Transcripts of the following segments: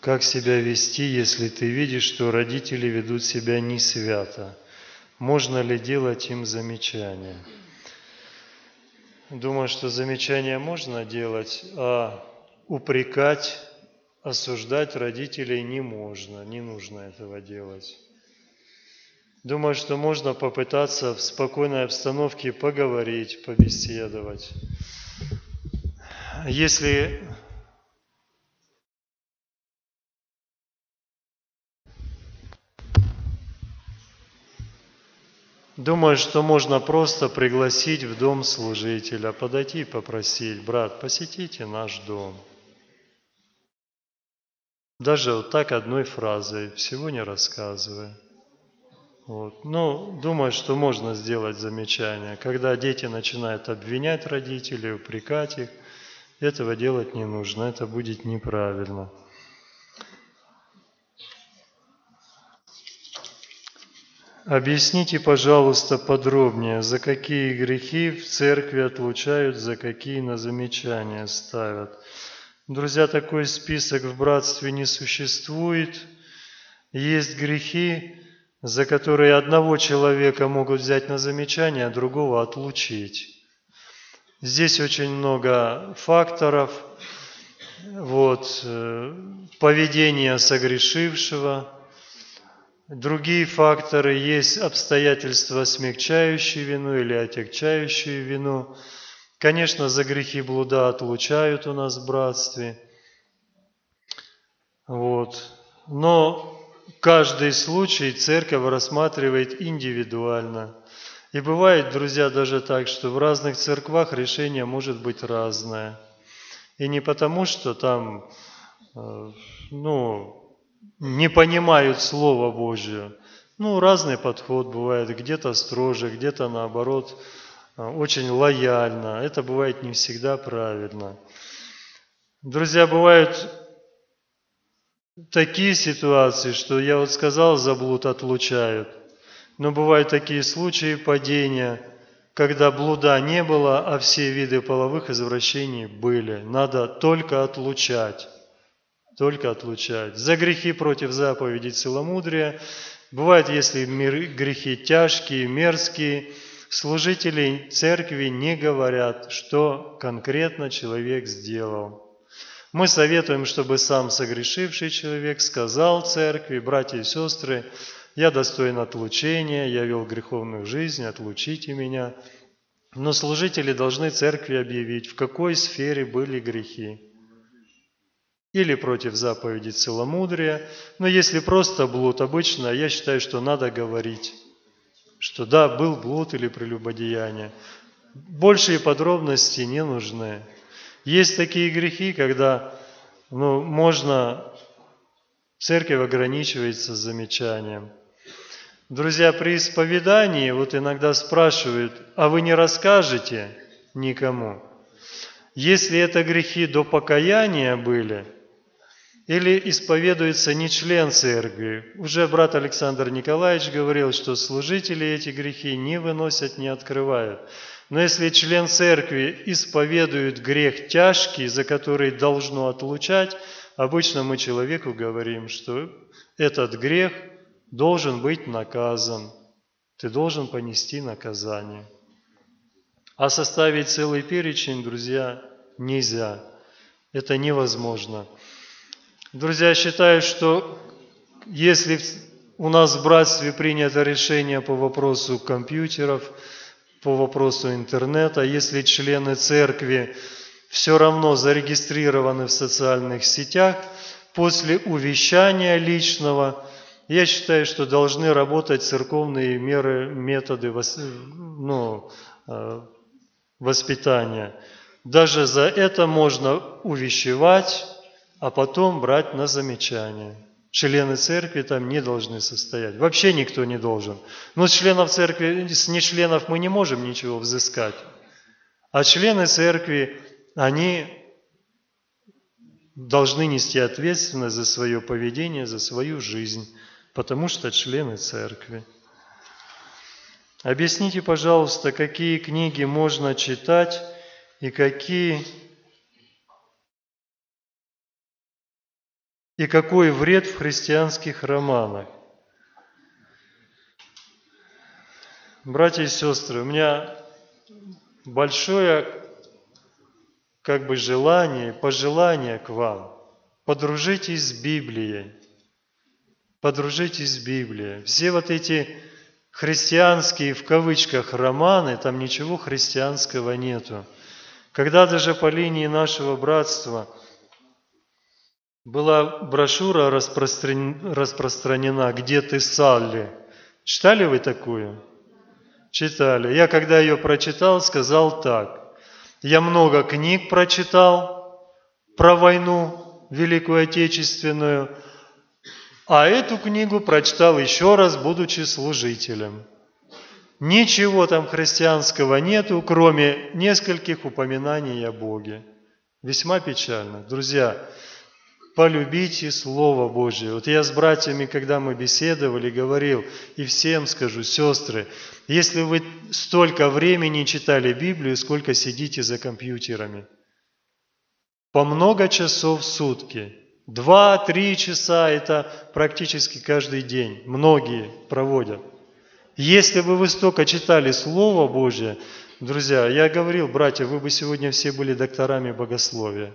Как себя вести, если ты видишь, что родители ведут себя не свято? Можно ли делать им замечания? Думаю, что замечания можно делать, а упрекать, осуждать родителей не можно, не нужно этого делать. Думаю, что можно попытаться в спокойной обстановке поговорить, побеседовать. Думаю, что можно просто пригласить в дом служителя, подойти и попросить: брат, посетите наш дом. Даже вот так одной фразой, всего не рассказывая. Думаю, что можно сделать замечание. Когда дети начинают обвинять родителей, упрекать их, этого делать не нужно, это будет неправильно. Объясните, пожалуйста, подробнее, за какие грехи в церкви отлучают, за какие на замечания ставят. Друзья, такой список в братстве не существует. Есть грехи, за которые одного человека могут взять на замечание, а другого отлучить. Здесь очень много факторов. Поведение согрешившего. Другие факторы, есть обстоятельства, смягчающие вину или отягчающие вину. Конечно, за грехи блуда отлучают у нас в братстве. Но каждый случай церковь рассматривает индивидуально. И бывает, друзья, даже так, что в разных церквах решение может быть разное. И не потому, что там, не понимают Слово Божие. Разный подход бывает, где-то строже, где-то наоборот очень лояльно. Это бывает не всегда правильно. Друзья, бывают такие ситуации, что я сказал, за блуд отлучают. Но бывают такие случаи падения, когда блуда не было, а все виды половых извращений были. Надо только отлучать. Только отлучать. За грехи против заповедей целомудрия. Бывает, если грехи тяжкие, мерзкие, служители церкви не говорят, что конкретно человек сделал. Мы советуем, чтобы сам согрешивший человек сказал церкви: братья и сестры, я достоин отлучения, я вел греховную жизнь, отлучите меня. Но служители должны церкви объявить, в какой сфере были грехи. Или против заповеди целомудрия. Но если просто блуд, обычно я считаю, что надо говорить, что да, был блуд или прелюбодеяние. Большие подробности не нужны. Есть такие грехи, когда церковь ограничивается замечанием. Друзья, при исповедании иногда спрашивают: а вы не расскажете никому? Если это грехи до покаяния были, или исповедуется не член церкви. Уже брат Александр Николаевич говорил, что служители эти грехи не выносят, не открывают. Но если член церкви исповедует грех тяжкий, за который должно отлучать, обычно мы человеку говорим, что этот грех должен быть наказан. Ты должен понести наказание. А составить целый перечень, друзья, нельзя. Это невозможно. Друзья, я считаю, что если у нас в братстве принято решение по вопросу компьютеров, по вопросу интернета, если члены церкви все равно зарегистрированы в социальных сетях, после увещания личного, я считаю, что должны работать церковные методы воспитания. Даже за это можно увещевать, а потом брать на замечание. Члены церкви там не должны состоять. Вообще никто не должен. Но с членов церкви, с нечленов мы не можем ничего взыскать. А члены церкви, они должны нести ответственность за свое поведение, за свою жизнь, потому что члены церкви. Объясните, пожалуйста, какие книги можно читать и какие и какой вред в христианских романах. Братья и сестры, у меня большое желание, пожелание к вам. Подружитесь с Библией. Подружитесь с Библией. Все вот эти христианские, в кавычках, романы, там ничего христианского нету. Когда даже по линии нашего братства была брошюра распространена «Где ты, Салли?». Читали вы такую? Читали. Я, когда ее прочитал, сказал так. Я много книг прочитал про войну Великую Отечественную, а эту книгу прочитал еще раз, будучи служителем. Ничего там христианского нету, кроме нескольких упоминаний о Боге. Весьма печально. Друзья, полюбите Слово Божие. Вот я с братьями, когда мы беседовали, говорил, и всем скажу, сестры, если вы столько времени читали Библию, сколько сидите за компьютерами? По много часов в сутки. 2-3 часа – это практически каждый день. Многие проводят. Если бы вы столько читали Слово Божие, друзья, я говорил, братья, вы бы сегодня все были докторами богословия.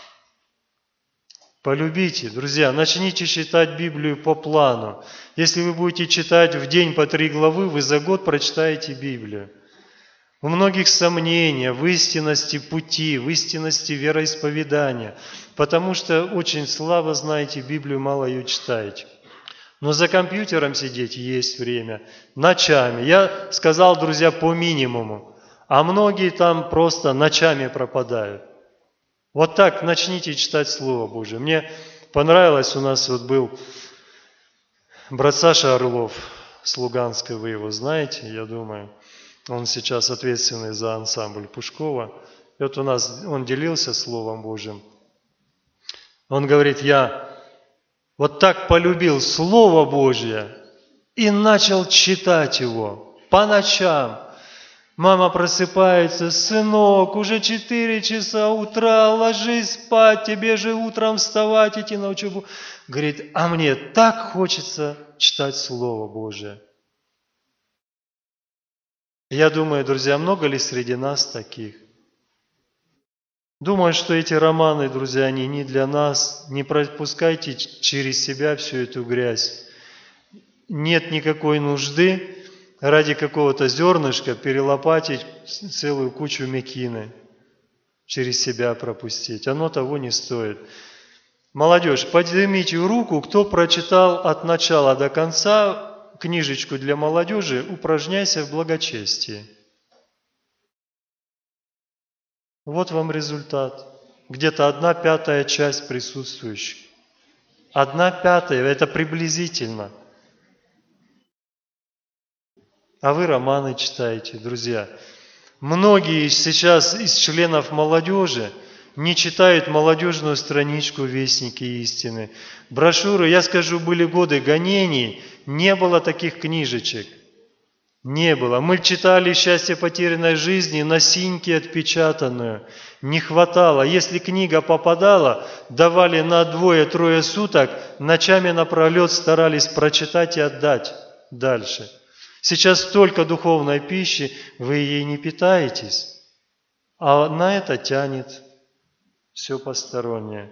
Полюбите, друзья, начните читать Библию по плану. Если вы будете читать в день по 3 главы, вы за год прочитаете Библию. У многих сомнения в истинности пути, в истинности вероисповедания, потому что очень слабо знаете Библию, мало ее читаете. Но за компьютером сидеть есть время, ночами. Я сказал, друзья, по минимуму, а многие там просто ночами пропадают. Вот так начните читать Слово Божие. Мне понравилось, у нас вот был брат Саша Орлов с Луганска, вы его знаете, я думаю. Он сейчас ответственный за ансамбль Пушкова. И вот у нас он делился Словом Божьим. Он говорит, я вот так полюбил Слово Божье и начал читать его по ночам. Мама просыпается, сынок, уже 4 часа утра, ложись спать, тебе же утром вставать, идти на учебу. Говорит, а мне так хочется читать Слово Божие. Я думаю, друзья, много ли среди нас таких? Думаю, что эти романы, друзья, они не для нас. Не пропускайте через себя всю эту грязь. Нет никакой нужды ради какого-то зернышка перелопатить целую кучу мекины, через себя пропустить. Оно того не стоит. Молодежь, поднимите руку, кто прочитал от начала до конца книжечку для молодежи «Упражняйся в благочестии». Вот вам результат. Где-то 1/5 часть присутствующих. 1/5, это приблизительно. А вы романы читаете, друзья. Многие сейчас из членов молодежи не читают молодежную страничку «Вестники истины». Брошюры, я скажу, были годы гонений, не было таких книжечек. Не было. Мы читали «Счастье потерянной жизни» на синьке отпечатанную. Не хватало. Если книга попадала, давали на 2-3 суток, ночами напролет старались прочитать и отдать дальше. Сейчас столько духовной пищи, вы ей не питаетесь, а на это тянет все постороннее.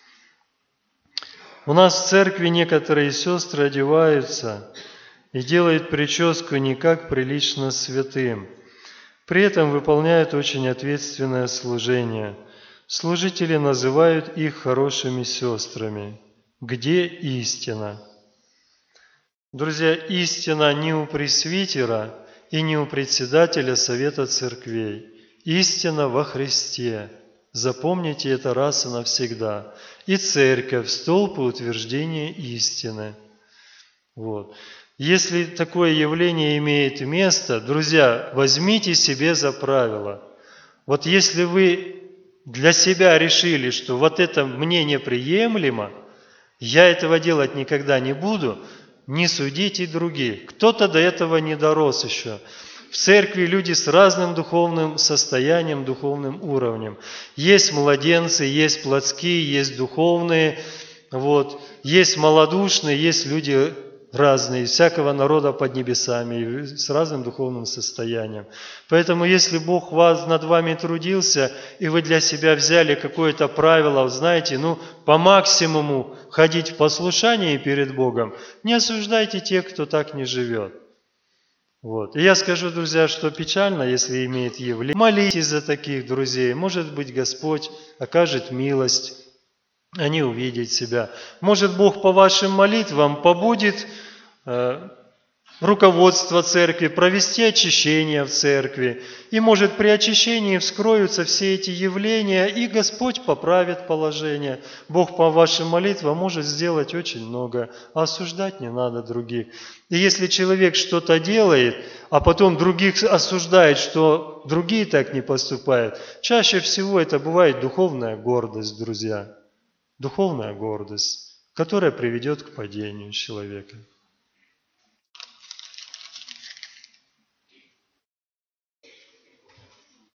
У нас в церкви некоторые сестры одеваются и делают прическу не как прилично святым. При этом выполняют очень ответственное служение. Служители называют их хорошими сестрами. Где истина? Друзья, истина не у пресвитера и не у председателя Совета Церквей. Истина во Христе. Запомните это раз и навсегда. И церковь – столб утверждения истины. Вот. Если такое явление имеет место, друзья, возьмите себе за правило. Вот если вы для себя решили, что вот это мне неприемлемо, я этого делать никогда не буду, не судите других. Кто-то до этого не дорос еще. В церкви люди с разным духовным состоянием, духовным уровнем. Есть младенцы, есть плотские, есть духовные. Вот. Есть малодушные, есть люди разные, всякого народа под небесами, с разным духовным состоянием. Поэтому, если Бог над вами трудился, и вы для себя взяли какое-то правило, знаете, по максимуму ходить в послушании перед Богом, не осуждайте тех, кто так не живет. Вот. И я скажу, друзья, что печально, если имеет явление. Молитесь за таких друзей. Может быть, Господь окажет милость, они увидят себя. Может, Бог по вашим молитвам побудит руководство церкви, провести очищение в церкви. И может при очищении вскроются все эти явления, и Господь поправит положение. Бог по вашим молитвам может сделать очень много, а осуждать не надо других. И если человек что-то делает, а потом других осуждает, что другие так не поступают, чаще всего это бывает духовная гордость, друзья. Духовная гордость, которая приведет к падению человека.